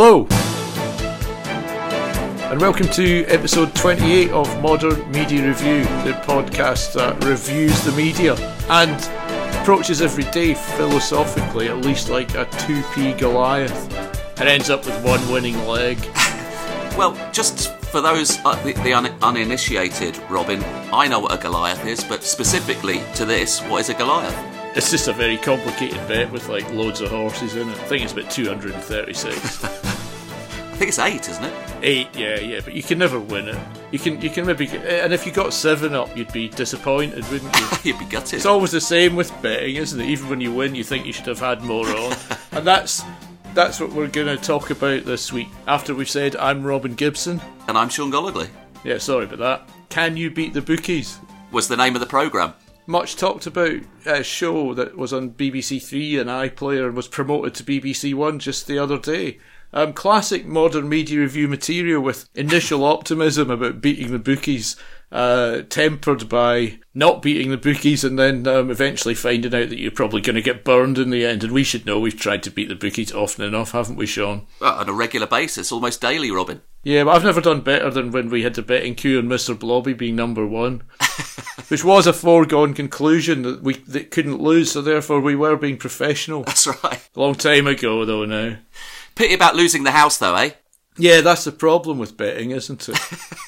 Hello, and welcome to episode 28 of Modern Media Review, the podcast that reviews the media and approaches every day philosophically, at least like a 2p Goliath, and ends up with one winning leg. Well, just for those the uninitiated, Robin, I know what a Goliath is, but specifically to this, what is a Goliath? It's just a very complicated bet with like loads of horses in it. I think it's about 236. I think it's 8, isn't it? 8, yeah, but you can never win it. You can maybe, and if you got 7 up, you'd be disappointed, wouldn't you? You'd be gutted. It's always the same with betting, isn't it? Even when you win, you think you should have had more on, and that's what we're going to talk about this week. After we've said, I'm Robin Gibson, and I'm Sean Goligly. Yeah, sorry about that. Can you beat the bookies? Was the name of the programme. Much talked about show that was on BBC Three and iPlayer and was promoted to BBC One just the other day. Classic modern media review material with initial optimism about beating the bookies, tempered by not beating the bookies and then eventually finding out that you're probably going to get burned in the end. And we should know we've tried to beat the bookies often enough, haven't we, Sean? On a regular basis, almost daily, Robin. Yeah, but I've never done better than when we had the betting queue on Mr. Blobby being number 1. Which was a foregone conclusion that couldn't lose, so therefore we were being professional. That's right. A long time ago, though, now. Pity about losing the house, though, eh? Yeah, that's the problem with betting, isn't it?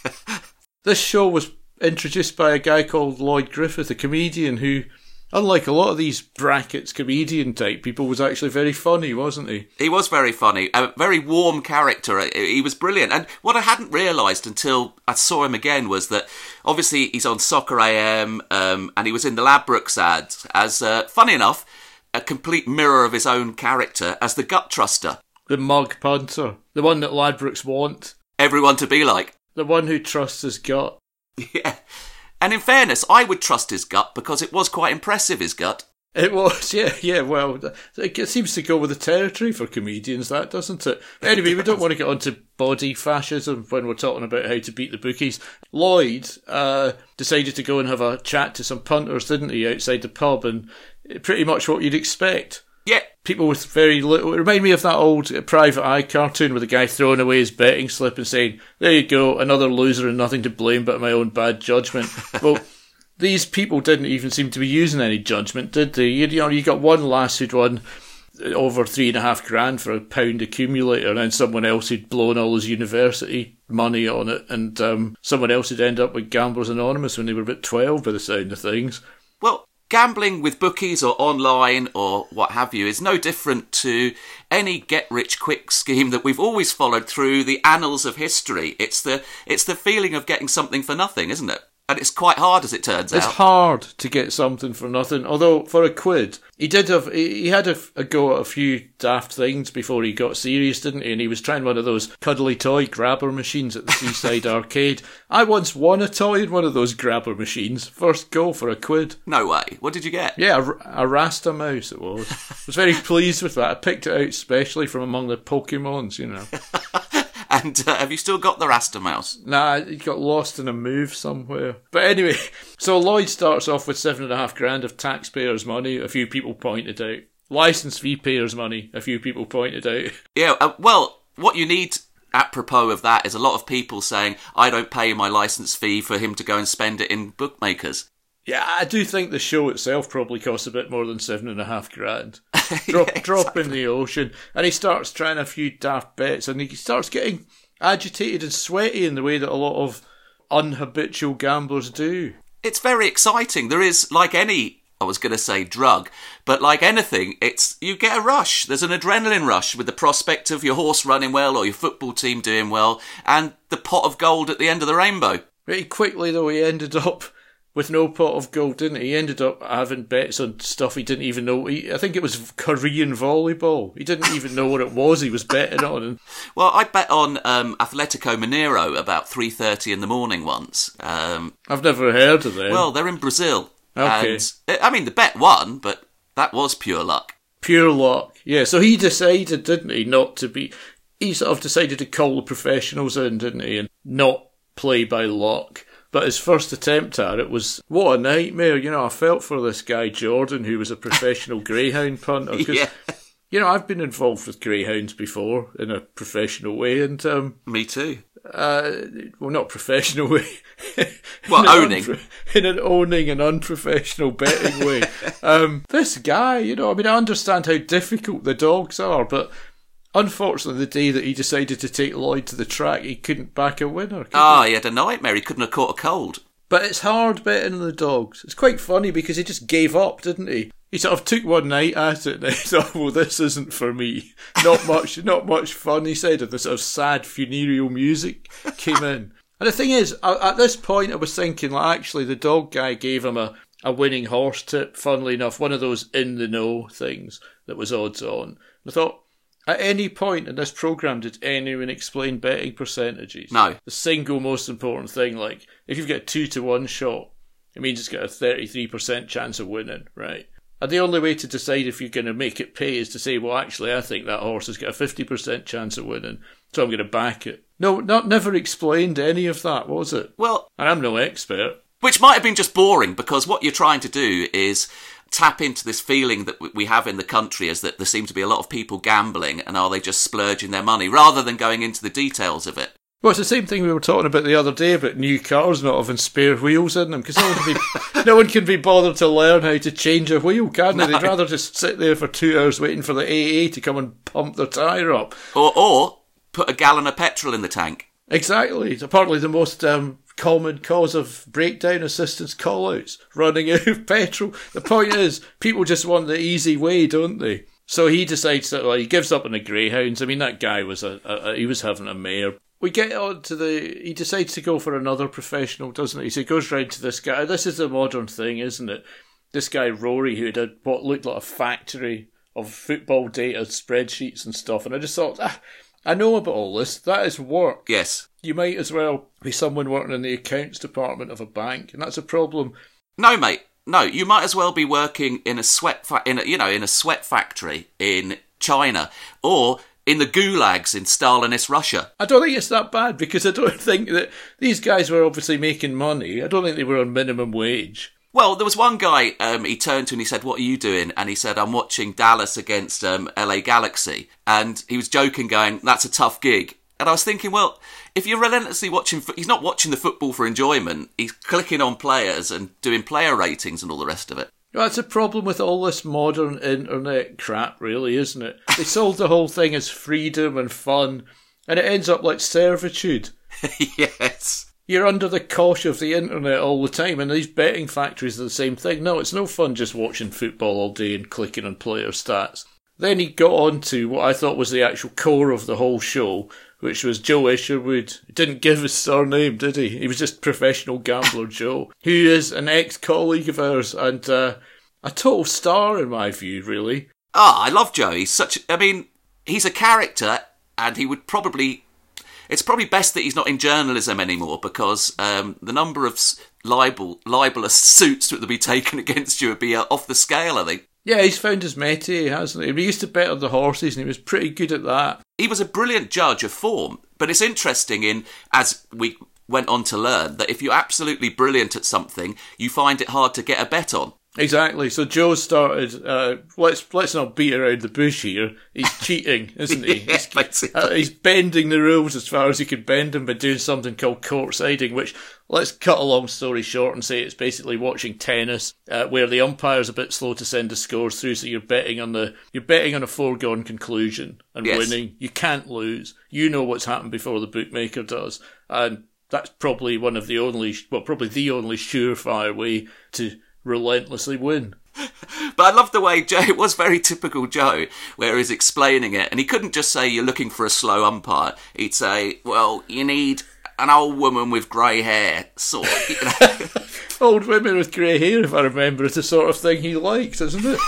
This show was introduced by a guy called Lloyd Griffith, a comedian who, unlike a lot of these brackets comedian type people, was actually very funny, wasn't he? He was very funny. A very warm character. He was brilliant. And what I hadn't realised until I saw him again was that obviously he's on Soccer AM and he was in the Ladbrokes ads as, funny enough, a complete mirror of his own character as the gut truster. The mug punter. The one that Ladbrokes want. Everyone to be like. The one who trusts his gut. Yeah. And in fairness, I would trust his gut because it was quite impressive, his gut. It was, yeah, well, it seems to go with the territory for comedians, that, doesn't it? Anyway, we don't want to get onto body fascism when we're talking about how to beat the bookies. Lloyd decided to go and have a chat to some punters, didn't he, outside the pub, and pretty much what you'd expect. Yeah. People with very little... It reminded me of that old Private Eye cartoon with the guy throwing away his betting slip and saying, there you go, another loser and nothing to blame but my own bad judgment. Well, these people didn't even seem to be using any judgment, did they? You got one lass who'd won over $3,500 for a pound accumulator, and then someone else who'd blown all his university money on it, and someone else who'd end up with Gamblers Anonymous when they were about 12 by the sound of things. Well, gambling with bookies or online or what have you is no different to any get-rich-quick scheme that we've always followed through the annals of history. It's the feeling of getting something for nothing, isn't it? And it's quite hard, as it turns out. It's hard to get something for nothing, although for £1, he had a go at a few daft things before he got serious, didn't he? And he was trying one of those cuddly toy grabber machines at the Seaside Arcade. I once won a toy in one of those grabber machines. First go for £1. No way. What did you get? Yeah, a Rasta mouse it was. I was very pleased with that. I picked it out specially from among the Pokemons, you know. And have you still got the Rasta mouse? Nah, it got lost in a move somewhere. But anyway, so Lloyd starts off with $7,500 of taxpayers' money, a few people pointed out. Licence fee payers' money, a few people pointed out. Yeah, well, what you need apropos of that is a lot of people saying, I don't pay my licence fee for him to go and spend it in bookmakers. Yeah, I do think the show itself probably costs a bit more than $7,500. Drop in the ocean. And he starts trying a few daft bets, and he starts getting agitated and sweaty in the way that a lot of unhabitual gamblers do. It's very exciting. There is, like any, I was going to say drug, but like anything, you get a rush. There's an adrenaline rush with the prospect of your horse running well or your football team doing well and the pot of gold at the end of the rainbow. Very quickly, though, he ended up with no pot of gold, didn't he? He ended up having bets on stuff he didn't even know. I think it was Korean volleyball. He didn't even know what it was he was betting on. Well, I bet on Atletico Mineiro about 3:30 in the morning once. I've never heard of them. Well, they're in Brazil. Okay. And, I mean, the bet won, but that was pure luck. Pure luck, yeah. So he decided, didn't he, not to be... He sort of decided to call the professionals in, didn't he, and not play by luck. But his first attempt at it was, what a nightmare. You know, I felt for this guy, Jordan, who was a professional greyhound punter. Because You know, I've been involved with greyhounds before in a professional way, and Me too. well, not professional way. Well, owning. In an owning and unprofessional betting way. This guy, you know, I mean, I understand how difficult the dogs are, but unfortunately, the day that he decided to take Lloyd to the track, he couldn't back a winner. He had a nightmare. He couldn't have caught a cold. But it's hard betting on the dogs. It's quite funny because he just gave up, didn't he? He sort of took one night at it and he thought, well, this isn't for me. Not much fun, he said, and the sort of sad funereal music came in. And the thing is, at this point I was thinking, like, actually the dog guy gave him a winning horse tip, funnily enough, one of those in the know things that was odds on. And I thought, at any point in this programme did anyone explain betting percentages? No. The single most important thing, like, if you've got a 2-to-1 shot, it means it's got a 33% chance of winning, right? And the only way to decide if you're going to make it pay is to say, well, actually, I think that horse has got a 50% chance of winning, so I'm going to back it. No, never explained any of that, was it? Well, and I'm no expert. Which might have been just boring, because what you're trying to do is tap into this feeling that we have in the country, is that there seem to be a lot of people gambling, and are they just splurging their money, rather than going into the details of it. Well, it's the same thing we were talking about the other day about new cars not having spare wheels in them, because no one can be bothered to learn how to change a wheel, can they? No. They'd rather just sit there for 2 hours waiting for the AA to come and pump their tyre up. Or put a gallon of petrol in the tank. Exactly. It's apparently the most common cause of breakdown assistance call-outs, running out of petrol. The point is, people just want the easy way, don't they? So he decides that, well, he gives up on the greyhounds. I mean, that guy was he was having a mare. We get on to he decides to go for another professional, doesn't he? So he goes round to this guy. This is the modern thing, isn't it? This guy, Rory, who had what looked like a factory of football data spreadsheets and stuff. And I just thought, I know about all this. That is work. Yes. You might as well be someone working in the accounts department of a bank, and that's a problem. No, mate. No, you might as well be working in a sweat factory in China, or in the gulags in Stalinist Russia. I don't think it's that bad, because I don't think that these guys were obviously making money. I don't think they were on minimum wage. Well, there was one guy, he turned to and he said, what are you doing? And he said, I'm watching Dallas against LA Galaxy. And he was joking, going, that's a tough gig. And I was thinking, well, if you're relentlessly watching, he's not watching the football for enjoyment. He's clicking on players and doing player ratings and all the rest of it. Well, that's a problem with all this modern internet crap, really, isn't it? They sold the whole thing as freedom and fun, and it ends up like servitude. Yes. You're under the cosh of the internet all the time, and these betting factories are the same thing. No, it's no fun just watching football all day and clicking on player stats. Then he got on to what I thought was the actual core of the whole show, which was Joe Isherwood. He didn't give his surname, did he? He was just professional gambler Joe, who is an ex-colleague of ours and a total star in my view, really. I love Joe. He's he's a character, and he would probably... It's probably best that he's not in journalism anymore, because the number of libelous suits that would be taken against you would be off the scale, I think. Yeah, he's found his métier, hasn't he? He used to bet on the horses, and he was pretty good at that. He was a brilliant judge of form, but it's interesting, as we went on to learn, that if you're absolutely brilliant at something, you find it hard to get a bet on. Exactly. So Joe started. Let's not beat around the bush here. He's cheating, isn't he? Yeah, he's bending the rules as far as he can bend them by doing something called courtsiding, which, let's cut a long story short and say it's basically watching tennis, where the umpire's a bit slow to send the scores through, so you're betting on a foregone conclusion and yes. winning. You can't lose. You know what's happened before the bookmaker does, and that's probably the only surefire way to relentlessly win. But I love the way Joe, it was very typical Joe, where he's explaining it, and he couldn't just say you're looking for a slow umpire. He'd say, well, you need an old woman with grey hair, sort of. You know. Old women with grey hair, if I remember, is the sort of thing he likes, isn't it?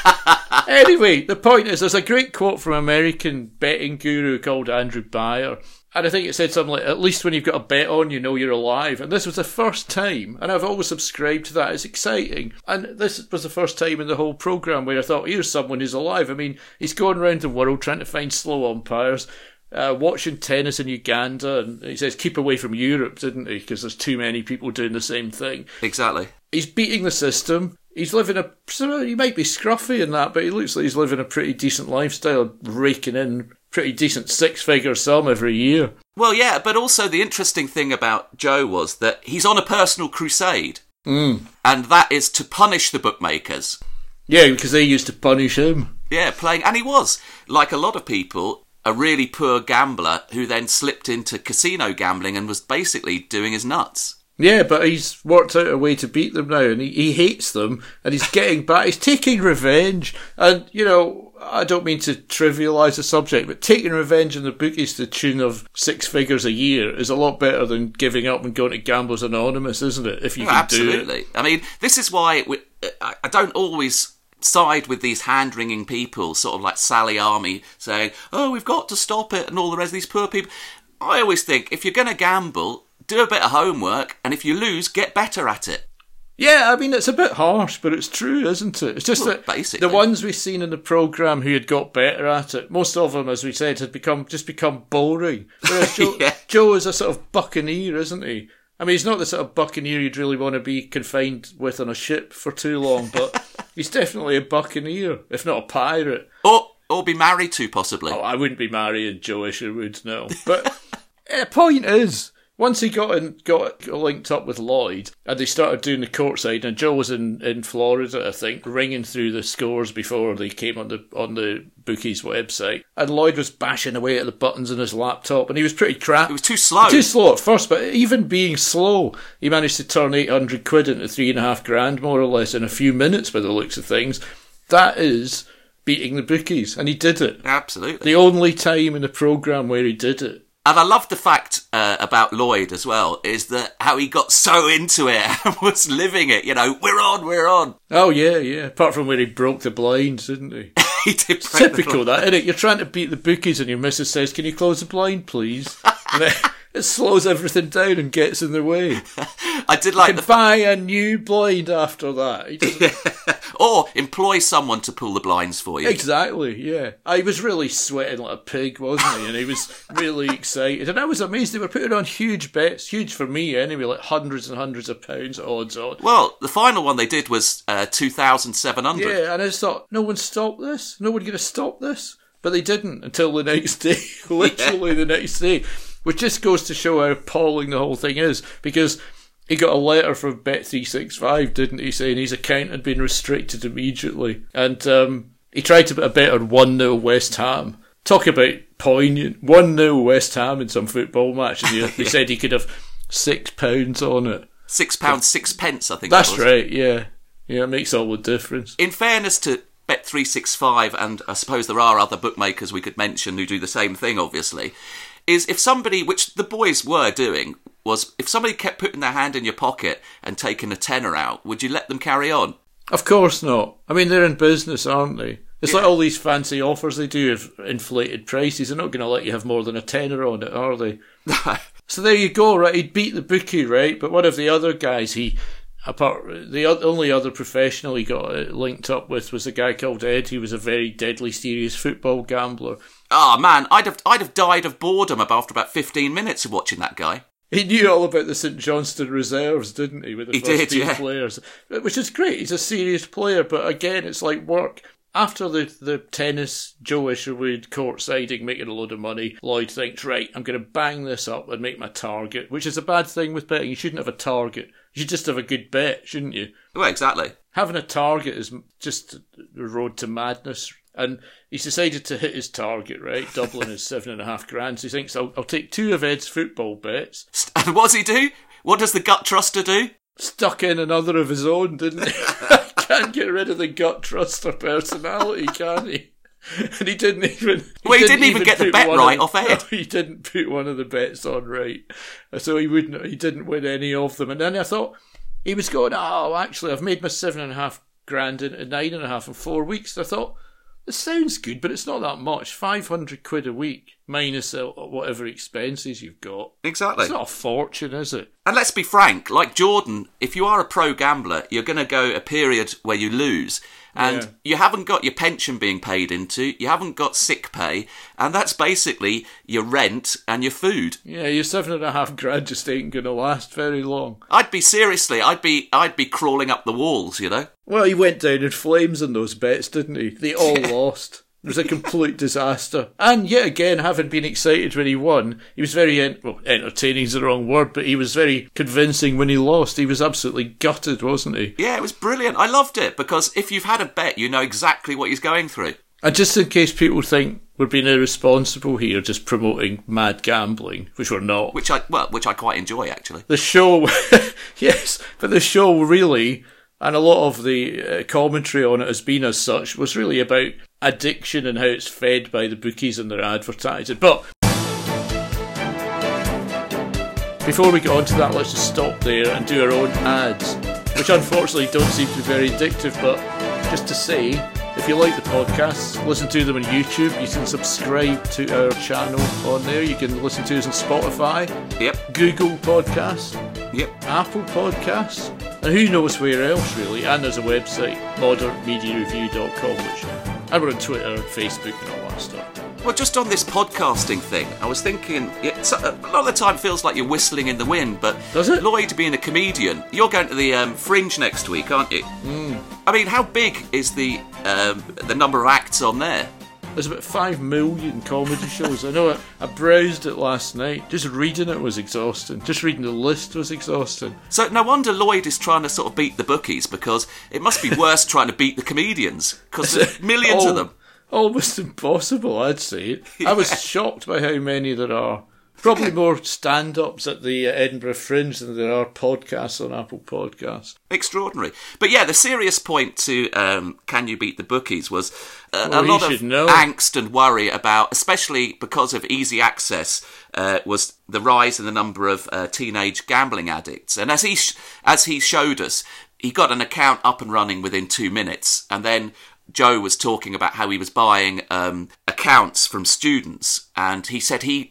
Anyway, the point is, there's a great quote from an American betting guru called Andrew Bayer, and I think it said something like, at least when you've got a bet on, you know you're alive. And this was the first time, and I've always subscribed to that, it's exciting. And this was the first time in the whole programme where I thought, here's someone who's alive. I mean, he's going around the world trying to find slow umpires, watching tennis in Uganda, and he says keep away from Europe, didn't he? Because there's too many people doing the same thing. Exactly. He's beating the system. he's living he might be scruffy and that, but he looks like he's living a pretty decent lifestyle, raking in pretty decent six-figure sum every year. Well, yeah, but also the interesting thing about Joe was that he's on a personal crusade. And that is to punish the bookmakers. Yeah, because they used to punish him. Yeah, and he was, like a lot of people, a really poor gambler who then slipped into casino gambling and was basically doing his nuts. Yeah, but he's worked out a way to beat them now, and he hates them, and he's getting back. He's taking revenge, and, you know, I don't mean to trivialise the subject, but taking revenge on the bookies to the tune of 6 figures a year is a lot better than giving up and going to Gamblers Anonymous, isn't it? If you can absolutely. do it. I mean, this is why I don't always side with these hand-wringing people, sort of like Sally Army, saying, oh, we've got to stop it, and all the rest of these poor people. I always think, if you're going to gamble, do a bit of homework, and if you lose, get better at it. Yeah, I mean, it's a bit harsh, but it's true, isn't it? It's just that basically, the ones we've seen in the programme who had got better at it, most of them, as we said, had become boring. Whereas Joe is a sort of buccaneer, isn't he? I mean, he's not the sort of buccaneer you'd really want to be confined with on a ship for too long, but he's definitely a buccaneer, if not a pirate. Or be married to, possibly. Oh, I wouldn't be marrying Joe Isherwood, no. But the point is, once he got linked up with Lloyd, and they started doing the courtside, and Joe was in Florida, I think, ringing through the scores before they came on the bookies' website, and Lloyd was bashing away at the buttons on his laptop, and he was pretty crap. It was too slow. Too slow at first, but even being slow, he managed to turn 800 quid into 3.5 grand, more or less, in a few minutes by the looks of things. That is beating the bookies, and he did it. Absolutely. The only time in the programme where he did it. And I love the fact about Lloyd as well, is that how he got so into it and was living it, you know, we're on. Oh, yeah. Apart from where he broke the blinds, didn't he? He did. It's typical, that, isn't it? You're trying to beat the bookies and your missus says, can you close the blind, please? And it slows everything down and gets in the way. I did like you can buy a new blind after that. Or employ someone to pull the blinds for you. Exactly, yeah. He was really sweating like a pig, wasn't he? And he was really excited. And I was amazed they were putting on huge bets, huge for me anyway, like hundreds and hundreds of pounds odds on. Well, the final one they did was 2,700. Yeah, and I just thought, no one stopped this? No one going to stop this? But they didn't until the next day. Literally the next day. Which just goes to show how appalling the whole thing is, because he got a letter from Bet365, didn't he, saying his account had been restricted immediately. And he tried to put a bet on 1-0 West Ham. Talk about poignant. 1-0 West Ham in some football match. And they said he could have £6 on it. £6, 6 pence, I think. That's right, yeah. Yeah, it makes all the difference. In fairness to Bet365, and I suppose there are other bookmakers we could mention who do the same thing, obviously, is if somebody, which the boys were doing, was if somebody kept putting their hand in your pocket and taking a tenner out, would you let them carry on? Of course not. I mean, they're in business, aren't they? It's like all these fancy offers they do of inflated prices. They're not going to let you have more than a tenner on it, are they? So there you go, right? He'd beat the bookie, right? But one of the other guys, the only other professional he got linked up with was a guy called Ed, who was a very deadly serious football gambler. Oh man, I'd have died of boredom after about 15 minutes of watching that guy. He knew all about the St Johnstone reserves, didn't he? With the first team players, which is great. He's a serious player, but again, it's like work. After the tennis, Joe Isherwood court-siding, making a load of money, Lloyd thinks, right, I'm going to bang this up and make my target, which is a bad thing with betting. You shouldn't have a target. You should just have a good bet, shouldn't you? Well, exactly. Having a target is just the road to madness. And he's decided to hit his target, right? Doubling his 7.5 grand. So he thinks, I'll take 2 of Ed's football bets. And what does he do? What does the gut truster do? Stuck in another of his own, didn't he? Can't get rid of the gut truster personality, can he? And he didn't even... Well, he didn't even get the bet right off Ed. No, he didn't put one of the bets on right. So he didn't win any of them. And then I thought, he was going, actually, I've made my 7.5 grand into 9.5 in 4 weeks. And I thought, this sounds good, but it's not that much. 500 quid a week. minus whatever expenses you've got. Exactly. It's not a fortune, is it? And let's be frank, like Jordan, if you are a pro gambler, you're going to go a period where you lose. And you haven't got your pension being paid into, you haven't got sick pay, and that's basically your rent and your food. Yeah, your $7,500 just ain't going to last very long. I'd be crawling up the walls, you know? Well, he went down in flames on those bets, didn't he? They all lost. It was a complete disaster. And yet again, having been excited when he won, he was very, entertaining is the wrong word, but he was very convincing when he lost. He was absolutely gutted, wasn't he? Yeah, it was brilliant. I loved it, because if you've had a bet, you know exactly what he's going through. And just in case people think we're being irresponsible here, just promoting mad gambling, which we're not. Which I quite enjoy, actually. The show, yes, but the show really, and a lot of the commentary on it has been as such, was really about addiction and how it's fed by the bookies and their advertising. But before we get on to that, let's just stop there and do our own ads, which unfortunately don't seem to be very addictive. But just to say, if you like the podcasts, listen to them on YouTube. You can subscribe to our channel on there. You can listen to us on Spotify, Google Podcasts, Apple Podcasts, and who knows where else really. And there's a website, modernmediareview.com, and we're on Twitter and Facebook and all that stuff. Well, just on this podcasting thing, I was thinking, a lot of the time it feels like you're whistling in the wind, but does it? Lloyd being a comedian, you're going to the Fringe next week, aren't you? I mean, how big is the number of acts on there? There's about 5 million comedy shows. I know I browsed it last night. Just reading it was exhausting. Just reading the list was exhausting. So no wonder Lloyd is trying to sort of beat the bookies, because it must be worse trying to beat the comedians, because there's millions of them. Almost impossible, I'd say. I was shocked by how many there are. Probably more stand-ups at the Edinburgh Fringe than there are podcasts on Apple Podcasts. Extraordinary. But yeah, the serious point to Can You Beat the Bookies was a lot of angst and worry about, especially because of easy access, was the rise in the number of teenage gambling addicts. And as he showed us, he got an account up and running within 2 minutes, and then Joe was talking about how he was buying accounts from students, and he said he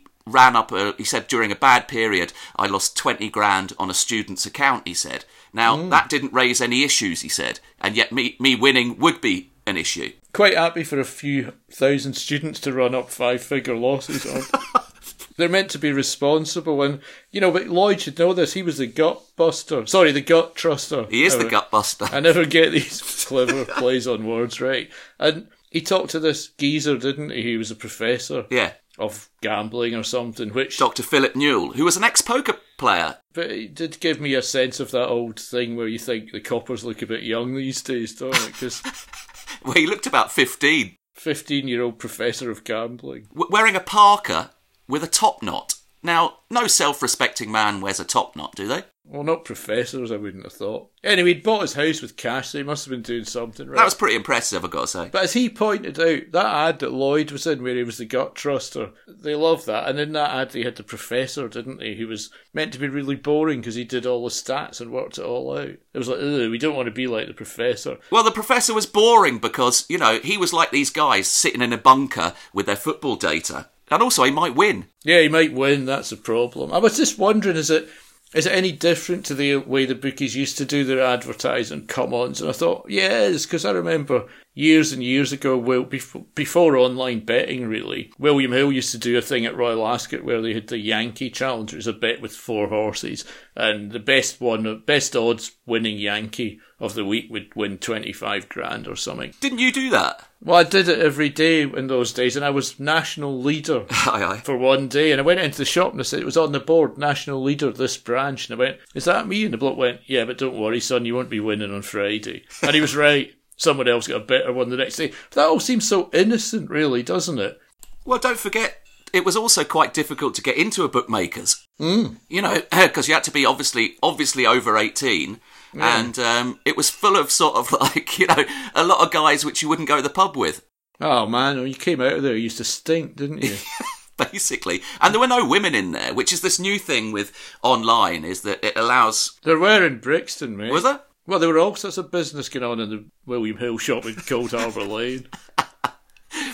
said during a bad period I lost 20 grand on a student's account, he said. Now that didn't raise any issues, he said, and yet me winning would be an issue. Quite happy for a few thousand students to run up 5-figure losses on. They're meant to be responsible, and but Lloyd should know this. He was the gut buster. Sorry, the gut truster. He is the gut buster. I never get these clever plays on words right. And he talked to this geezer, didn't he? He was a professor. Yeah. Of gambling or something, which... Dr. Philip Newell, who was an ex-poker player. But it did give me a sense of that old thing where you think the coppers look a bit young these days, don't it? Because well, he looked about 15. 15-year-old professor of gambling. Wearing a parka with a top knot. Now, no self-respecting man wears a top knot, do they? Well, not professors, I wouldn't have thought. Anyway, he'd bought his house with cash, so he must have been doing something right. That was pretty impressive, I've got to say. But as he pointed out, that ad that Lloyd was in, where he was the gut truster, they loved that. And in that ad, they had the professor, didn't he? Who was meant to be really boring because he did all the stats and worked it all out. It was like, we don't want to be like the professor. Well, the professor was boring because, he was like these guys sitting in a bunker with their football data. And also, he might win. Yeah, he might win, that's the problem. I was just wondering, is it any different to the way the bookies used to do their advertising come-ons? And I thought, yeah, it is, because I remember years and years ago, well, before online betting, really, William Hill used to do a thing at Royal Ascot where they had the Yankee Challenge. It was a bet with 4 horses, and the best odds winning Yankee of the week would win 25 grand or something. Didn't you do that? Well, I did it every day in those days, and I was national leader for one day. And I went into the shop and I said, it was on the board, national leader, this branch. And I went, is that me? And the bloke went, yeah, but don't worry, son, you won't be winning on Friday. And he was right. Someone else got a better one the next day. But that all seems so innocent, really, doesn't it? Well, don't forget, it was also quite difficult to get into a bookmaker's. Because you had to be obviously over 18. Yeah. And it was full of sort of like, a lot of guys which you wouldn't go to the pub with. Oh, man, when you came out of there, you used to stink, didn't you? Basically. And there were no women in there, which is this new thing with online, is that it allows... There were in Brixton, mate. Was there? Well, there were all sorts of business going on in the William Hill shop in Cold Harbour Lane.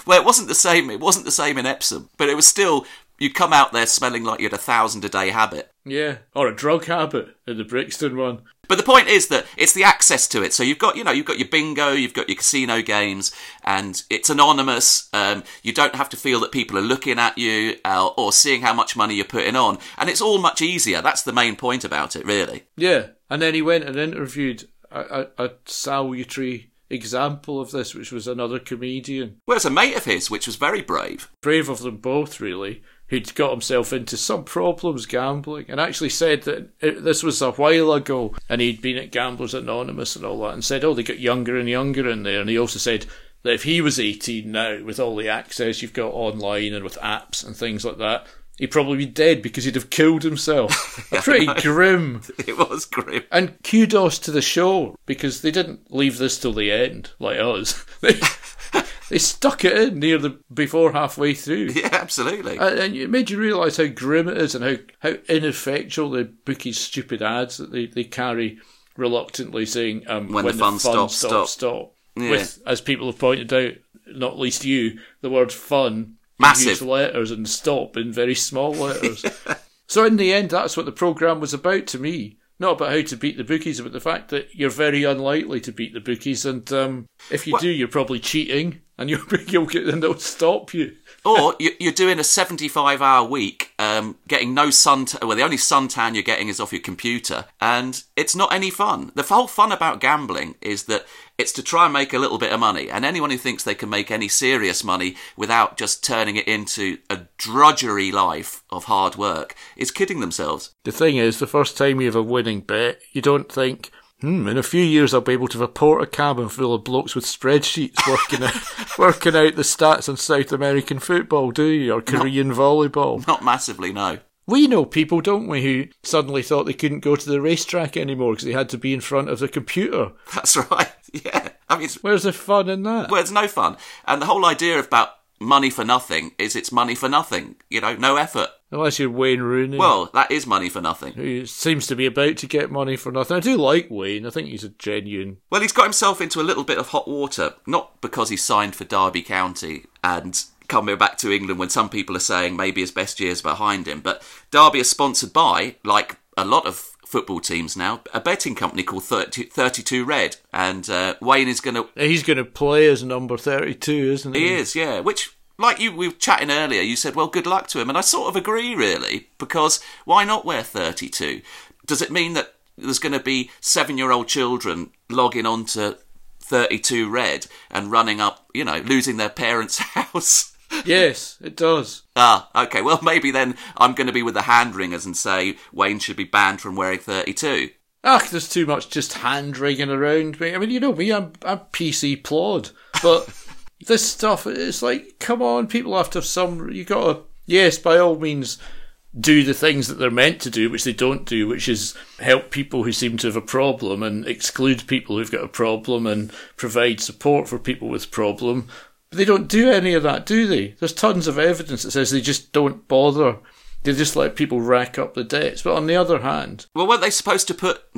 Well, it wasn't the same. It wasn't the same in Epsom, but it was still. You come out there smelling like you had 1,000 a day habit. Yeah, or a drug habit in the Brixton one. But the point is that it's the access to it. So you've got your bingo, you've got your casino games, and it's anonymous. You don't have to feel that people are looking at you or seeing how much money you're putting on. And it's all much easier. That's the main point about it, really. Yeah, and then he went and interviewed a salutary example of this, which was another comedian. Well, it's a mate of his, which was very brave. Brave of them both, really, who'd got himself into some problems gambling, and actually said that this was a while ago, and he'd been at Gamblers Anonymous and all that, and said, they got younger and younger in there. And he also said that if he was 18 now, with all the access you've got online and with apps and things like that, he'd probably be dead because he'd have killed himself. Pretty grim. It was grim. And kudos to the show, because they didn't leave this till the end, like us. They stuck it in before halfway through. Yeah, absolutely. And it made you realise how grim it is and how ineffectual the bookies' stupid ads that they carry reluctantly saying, when the fun stop. Yeah. With, as people have pointed out, not least you, the word fun massive in huge letters and stop in very small letters. So in the end, that's what the programme was about to me. Not about how to beat the bookies, but the fact that you're very unlikely to beat the bookies, and if you do, you're probably cheating, and they'll stop you. Or you're doing a 75-hour week, getting no sun. Well, the only suntan you're getting is off your computer, and it's not any fun. The whole fun about gambling is that it's to try and make a little bit of money, and anyone who thinks they can make any serious money without just turning it into a drudgery life of hard work is kidding themselves. The thing is, the first time you have a winning bet, you don't think, in a few years I'll be able to have a porta cabin full of blokes with spreadsheets working out the stats on South American football, do you? Or Korean volleyball? Not massively, no. We know people, don't we, who suddenly thought they couldn't go to the racetrack anymore because they had to be in front of the computer. That's right, yeah. I mean, where's the fun in that? Well, it's no fun. And the whole idea about money for nothing is it's money for nothing. No effort. Unless you're Wayne Rooney. Well, that is money for nothing. He seems to be about to get money for nothing. I do like Wayne. I think he's a genuine... Well, he's got himself into a little bit of hot water, not because he signed for Derby County and coming back to England when some people are saying maybe his best years behind him, but Derby is sponsored by, like a lot of football teams now, a betting company called 32 Red, and Wayne is going to... He's going to play as number 32, isn't he? He is, yeah, which... Like we were chatting earlier, you said, well, good luck to him. And I sort of agree, really, because why not wear 32? Does it mean that there's going to be 7-year-old children logging on to 32 Red and running up, losing their parents' house? Yes, it does. OK. Well, maybe then I'm going to be with the hand-wringers and say Wayne should be banned from wearing 32. There's too much just hand-wringing around me. I mean, you know me, I'm PC plod, but... This stuff, it's like, come on, people have to have some... You got to, yes, by all means, do the things that they're meant to do, which they don't do, which is help people who seem to have a problem and exclude people who've got a problem and provide support for people with problem. But they don't do any of that, do they? There's tons of evidence that says they just don't bother. They just let people rack up the debts. But on the other hand... Well, weren't they supposed to put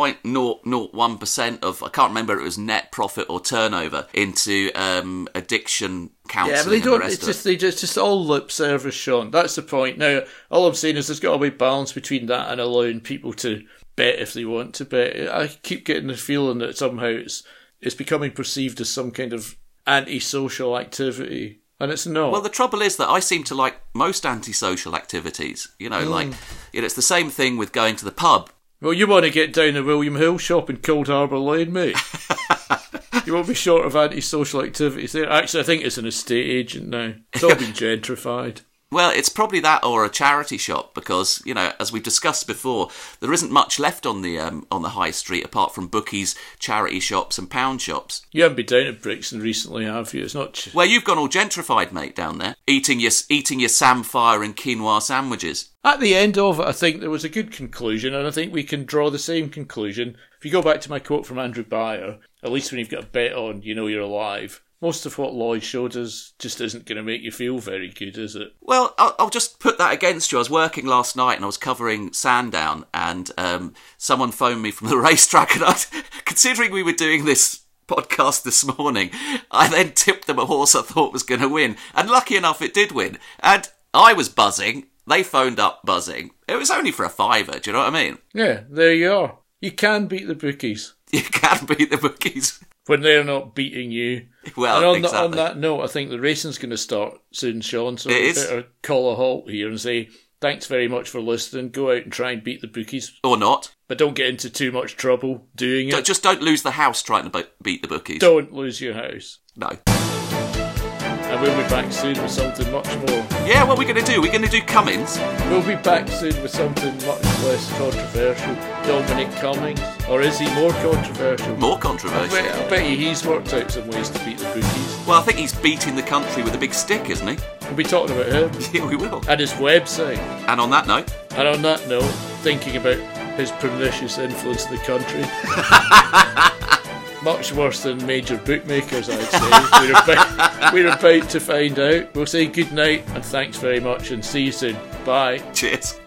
0.001% of, I can't remember if it was net profit or turnover, into addiction counselling? Yeah, but they don't. It's just all lip service, Sean. That's the point. Now, all I'm saying is there's got to be balance between that and allowing people to bet if they want to bet. I keep getting the feeling that somehow it's becoming perceived as some kind of antisocial activity. And it's not. Well, the trouble is that I seem to like most antisocial activities. It's the same thing with going to the pub. Well, you want to get down the William Hill shop in Cold Harbour Lane, mate. You won't be short of antisocial activities there. Actually, I think it's an estate agent now. It's all been gentrified. Well, it's probably that or a charity shop because, as we've discussed before, there isn't much left on the high street apart from bookies, charity shops and pound shops. You haven't been down to Brixton recently, have you? It's not... Well, you've gone all gentrified, mate, down there. Eating your samphire and quinoa sandwiches. At the end of it, I think there was a good conclusion, and I think we can draw the same conclusion. If you go back to my quote from Andrew Beyer, at least when you've got a bet on, you're alive. Most of what Lloyd showed us just isn't going to make you feel very good, is it? Well, I'll just put that against you. I was working last night and I was covering Sandown and someone phoned me from the racetrack and considering we were doing this podcast this morning, I then tipped them a horse I thought was going to win. And lucky enough, it did win. And I was buzzing. They phoned up buzzing. It was only for a fiver, do you know what I mean? Yeah, there you are. You can beat the bookies. You can beat the bookies. When they're not beating you. Well, and on, exactly. on that note, I think the racing's going to start soon, Sean. So we better call a halt here and say, thanks very much for listening. Go out and try and beat the bookies. Or not. But don't get into too much trouble doing it. Just don't lose the house trying to beat the bookies. Don't lose your house. No. And we'll be back soon with something much more. Yeah, what are we going to do? We're going to do Cummins. We'll be back soon with something much less controversial. Dominic Cummings. Or is he more controversial? More controversial. I bet you he's worked out some ways to beat the bookies. Well, I think he's beating the country with a big stick, isn't he? We'll be talking about him. Yeah, we will. And his website. And on that note, thinking about his pernicious influence in the country. Much worse than major bookmakers, I'd say. We're about to find out. We'll say good night and thanks very much and see you soon. Bye. Cheers.